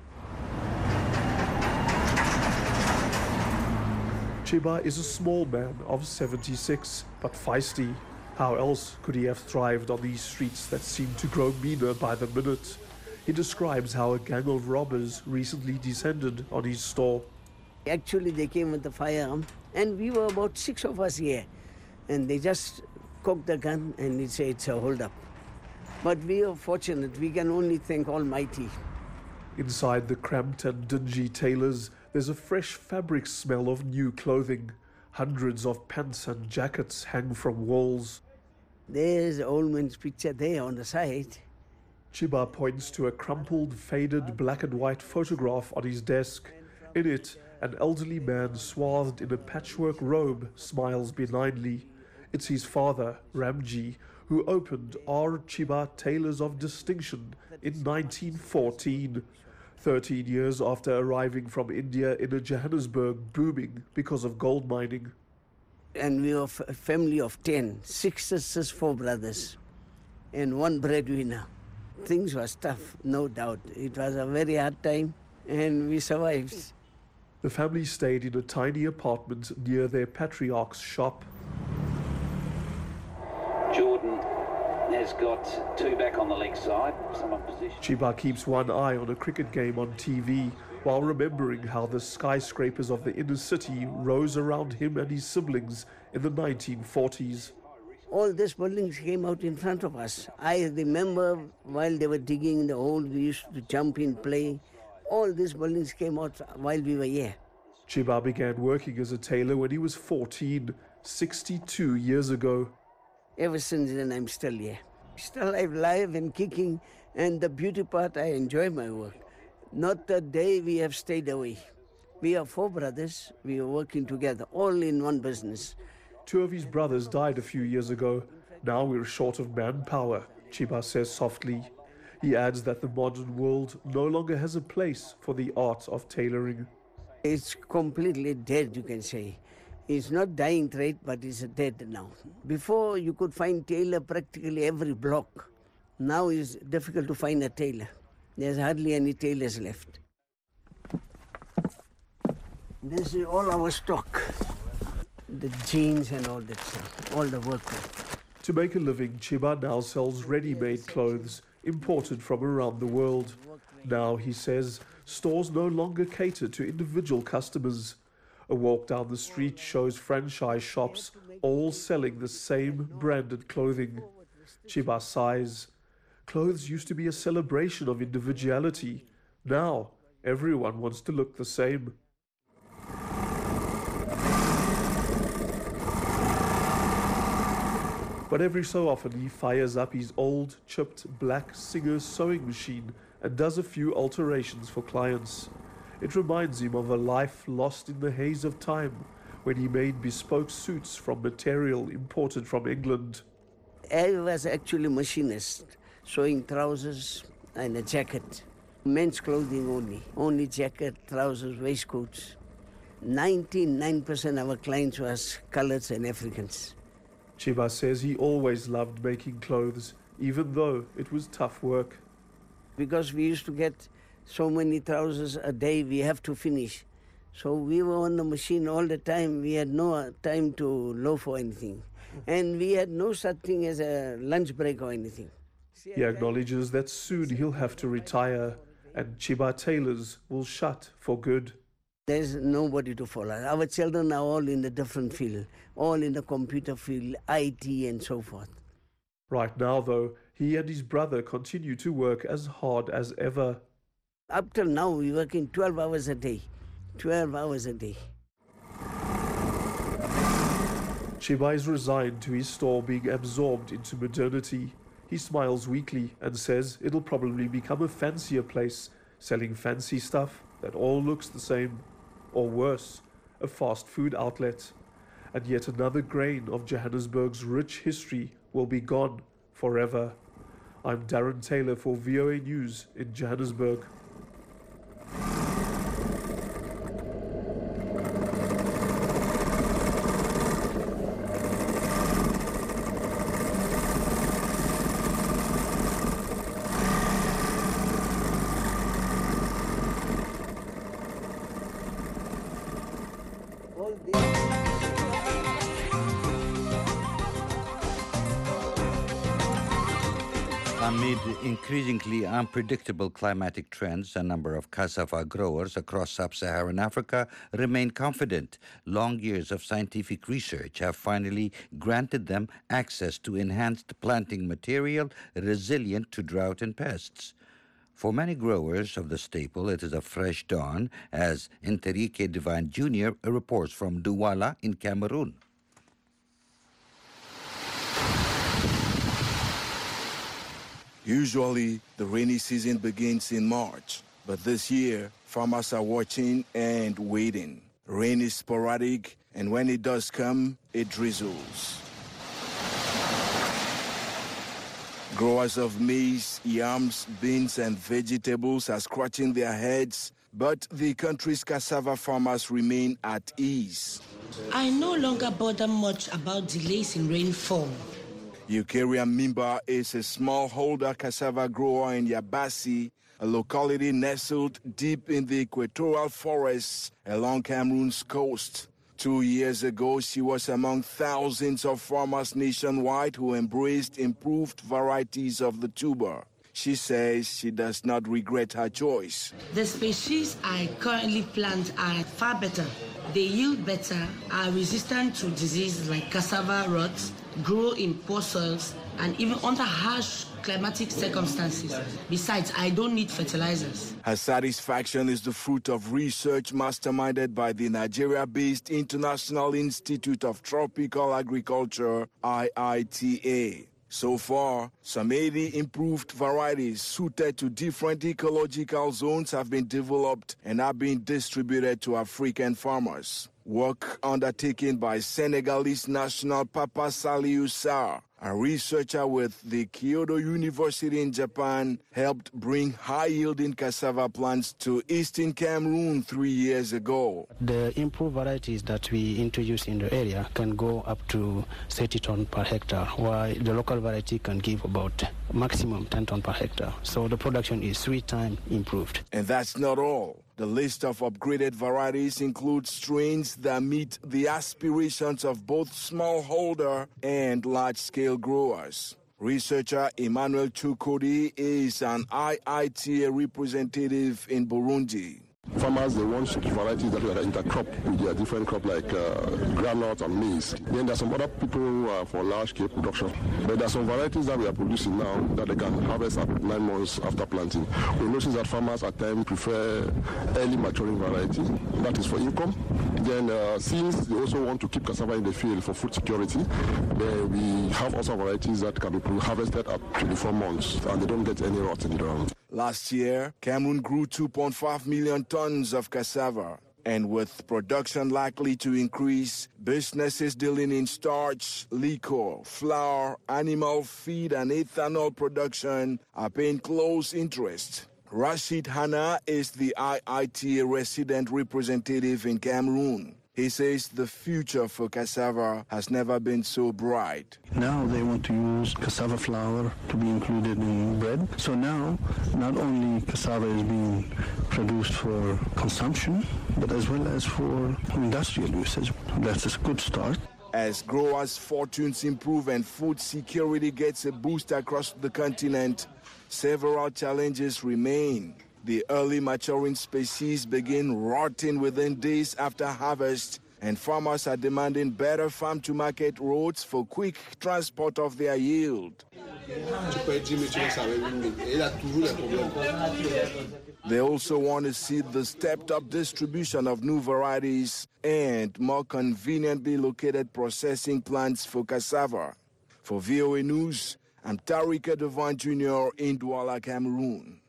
Chiba is a small man of seventy-six, but feisty. How else could he have thrived on these streets that seem to grow meaner by the minute? He describes how a gang of robbers recently descended on his store. Actually, they came with the firearm, and we were about six of us here. And they just cocked the gun, and they say it's a hold-up. But we are fortunate. We can only thank Almighty. Inside the cramped and dingy tailors, there's a fresh fabric smell of new clothing. Hundreds of pants and jackets hang from walls. There's the old man's picture there on the side. Chiba points to a crumpled, faded black and white photograph on his desk. In it, an elderly man swathed in a patchwork robe smiles benignly. It's his father, Ramji, who opened R. Chiba Tailors of Distinction in nineteen fourteen. Thirteen years after arriving from India in a Johannesburg booming because of gold mining. And we were a family of ten, six sisters, four brothers, and one breadwinner. Things were tough, no doubt. It was a very hard time, and we survived. The family stayed in a tiny apartment near their patriarch's shop. Jordan has got two back on the leg side, someone positioned. Chiba keeps one eye on a cricket game on T V while remembering how the skyscrapers of the inner city rose around him and his siblings in the nineteen forties. All these buildings came out in front of us. I remember while they were digging the hole, we used to jump in, play. All these buildings came out while we were here. Chiba began working as a tailor when he was fourteen, sixty-two years ago. Ever since then, I'm still here. Still alive and kicking, and the beauty part, I enjoy my work. Not a day we have stayed away. We are four brothers. We are working together, all in one business. Two of his brothers died a few years ago. Now we're short of manpower, Chiba says softly. He adds that the modern world no longer has a place for the art of tailoring. It's completely dead, you can say. It's not dying trade, but it's dead now. Before, you could find tailor practically every block. Now it's difficult to find a tailor. There's hardly any tailors left. This is all our stock. The jeans and all that stuff, all the work. To make a living, Chiba now sells ready-made clothes imported from around the world. Now, he says, stores no longer cater to individual customers. A walk down the street shows franchise shops all selling the same branded clothing. Chiba sighs. Clothes used to be a celebration of individuality. Now, everyone wants to look the same. But every so often he fires up his old, chipped black Singer sewing machine and does a few alterations for clients. It reminds him of a life lost in the haze of time when he made bespoke suits from material imported from England. I was actually a machinist, sewing trousers and a jacket. Men's clothing only, only jacket, trousers, waistcoats. ninety-nine percent of our clients was coloureds and Africans. Chiba says he always loved making clothes, even though it was tough work. Because we used to get so many trousers a day, we have to finish. So we were on the machine all the time. We had no time to loaf or anything. And we had no such thing as a lunch break or anything. He acknowledges that soon he'll have to retire and Chiba Tailors will shut for good. There's nobody to follow. Our children are all in a different field, all in the computer field, I T and so forth. Right now, though, he and his brother continue to work as hard as ever. Up till now, we're working twelve hours a day. twelve hours a day. Chiba is resigned to his store being absorbed into modernity. He smiles weakly and says it'll probably become a fancier place, selling fancy stuff that all looks the same. Or worse, a fast food outlet. And yet another grain of Johannesburg's rich history will be gone forever. I'm Darren Taylor for V O A News in Johannesburg. Amid increasingly unpredictable climatic trends, a number of cassava growers across sub-Saharan Africa remain confident. Long years of scientific research have finally granted them access to enhanced planting material resilient to drought and pests. For many growers of the staple, it is a fresh dawn, as Enrique Divine Junior reports from Douala in Cameroon. Usually, the rainy season begins in March, but this year, farmers are watching and waiting. Rain is sporadic, and when it does come, it drizzles. Growers of maize, yams, beans, and vegetables are scratching their heads, but the country's cassava farmers remain at ease. I no longer bother much about delays in rainfall. Eukarya Mimba is a smallholder cassava grower in Yabasi, a locality nestled deep in the equatorial forests along Cameroon's coast. Two years ago, she was among thousands of farmers nationwide who embraced improved varieties of the tuber. She says she does not regret her choice. The species I currently plant are far better. They yield better, are resistant to diseases like cassava rot, grow in poor soils, and even under harsh climatic circumstances. Besides, I don't need fertilizers. Her satisfaction is the fruit of research masterminded by the Nigeria-based International Institute of Tropical Agriculture, I I T A. So far, some eighty improved varieties suited to different ecological zones have been developed and are being distributed to African farmers. Work undertaken by Senegalese national Papa Saliou Sarr, a researcher with the Kyoto University in Japan, helped bring high-yielding cassava plants to eastern Cameroon three years ago. The improved varieties that we introduce in the area can go up to thirty tons per hectare, while the local variety can give about maximum ten tons per hectare. So the production is three times improved. And that's not all. The list of upgraded varieties includes strains that meet the aspirations of both smallholder and large-scale growers. Researcher Emmanuel Chukodi is an I I T A representative in Burundi. Farmers, they want varieties that are intercrop with their different crop like uh, groundnut and maize. Then there's some other people who are for large-scale production. But there's some varieties that we are producing now that they can harvest at nine months after planting. We notice that farmers at times prefer early maturing variety. That is for income. Then uh, since they also want to keep cassava in the field for food security, then we have also varieties that can be harvested at twenty-four months and they don't get any rot in the ground. Last year, Cameroon grew two point five million tons of cassava. And with production likely to increase, businesses dealing in starch, liquor, flour, animal feed, and ethanol production are paying close interest. Rashid Hana is the I I T A resident representative in Cameroon. He says the future for cassava has never been so bright. Now they want to use cassava flour to be included in bread. So now, not only cassava is being produced for consumption, but as well as for industrial usage. That's a good start. As growers' fortunes improve and food security gets a boost across the continent, several challenges remain. The early maturing species begin rotting within days after harvest, and farmers are demanding better farm-to-market roads for quick transport of their yield. They also want to see the stepped-up distribution of new varieties and more conveniently located processing plants for cassava. For V O A News, I'm Tariq Devan Junior in Douala, Cameroon.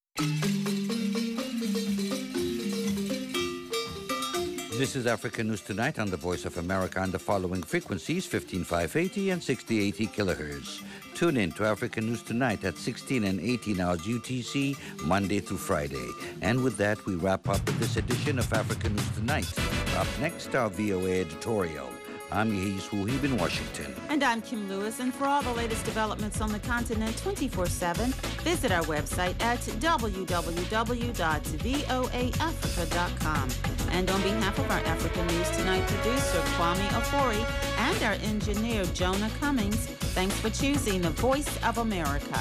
This is Africa News Tonight on the Voice of America on the following frequencies, fifteen five eighty and sixty eighty kilohertz. Tune in to Africa News Tonight at sixteen and eighteen hours U T C, Monday through Friday. And with that, we wrap up this edition of Africa News Tonight. Up next, our V O A editorial. I'm Yehis Wuhib in Washington. And I'm Kim Lewis. And for all the latest developments on the continent twenty-four seven, visit our website at w w w dot voa africa dot com. And on behalf of our Africa News Tonight producer, Kwame Ofori, and our engineer, Jonah Cummings, thanks for choosing the Voice of America.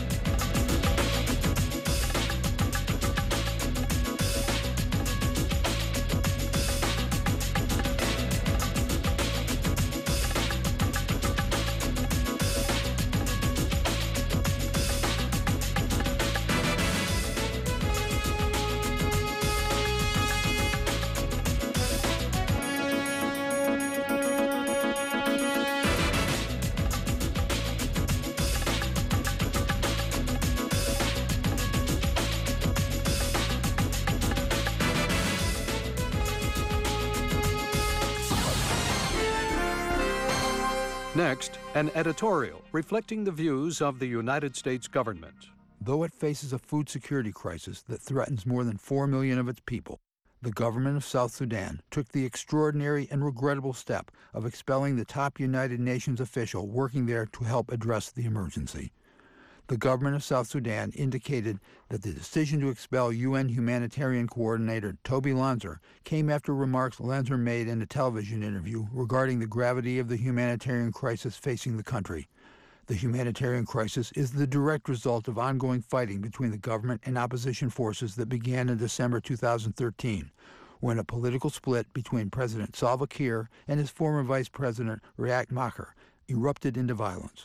Next, an editorial reflecting the views of the United States government. Though it faces a food security crisis that threatens more than four million of its people, the government of South Sudan took the extraordinary and regrettable step of expelling the top United Nations official working there to help address the emergency. The government of South Sudan indicated that the decision to expel U N humanitarian coordinator Toby Lanzer came after remarks Lanzer made in a television interview regarding the gravity of the humanitarian crisis facing the country. The humanitarian crisis is the direct result of ongoing fighting between the government and opposition forces that began in December two thousand thirteen, when a political split between President Salva Kiir and his former Vice President Riek Machar erupted into violence.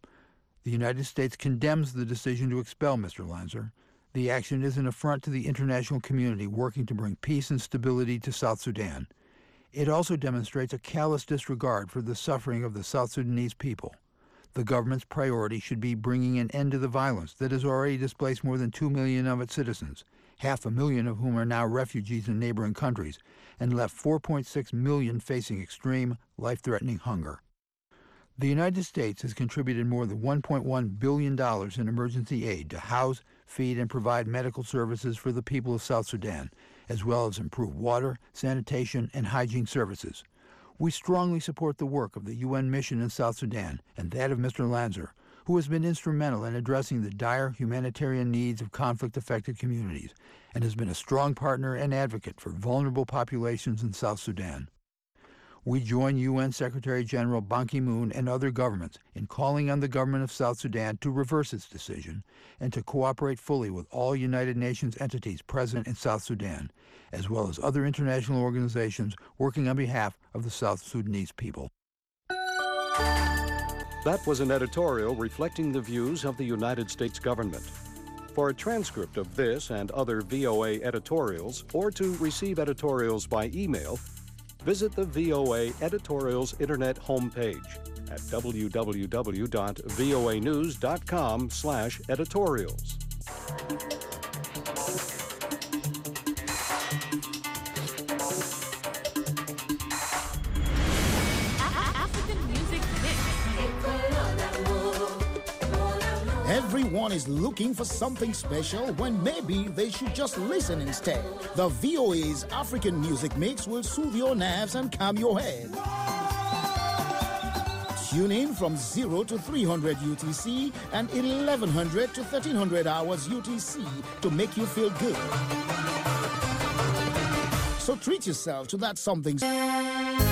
The United States condemns the decision to expel Mister Lanzer. The action is an affront to the international community working to bring peace and stability to South Sudan. It also demonstrates a callous disregard for the suffering of the South Sudanese people. The government's priority should be bringing an end to the violence that has already displaced more than two million of its citizens, half a million of whom are now refugees in neighboring countries, and left four point six million facing extreme, life-threatening hunger. The United States has contributed more than one point one billion dollars in emergency aid to house, feed, and provide medical services for the people of South Sudan, as well as improve water, sanitation, and hygiene services. We strongly support the work of the U N mission in South Sudan and that of Mister Lanzer, who has been instrumental in addressing the dire humanitarian needs of conflict-affected communities and has been a strong partner and advocate for vulnerable populations in South Sudan. We join U N Secretary General Ban Ki-moon and other governments in calling on the government of South Sudan to reverse its decision and to cooperate fully with all United Nations entities present in South Sudan, as well as other international organizations working on behalf of the South Sudanese people. That was an editorial reflecting the views of the United States government. For a transcript of this and other V O A editorials, or to receive editorials by email, visit the V O A Editorials Internet homepage at w w w dot voa news dot com slash editorials. African Music Mix. Everyone is looking for something special when maybe they should just listen instead. The V O A's African Music Mix will soothe your nerves and calm your head. Tune in from zero to three hundred U T C and eleven hundred to thirteen hundred hours U T C to make you feel good. So treat yourself to that something.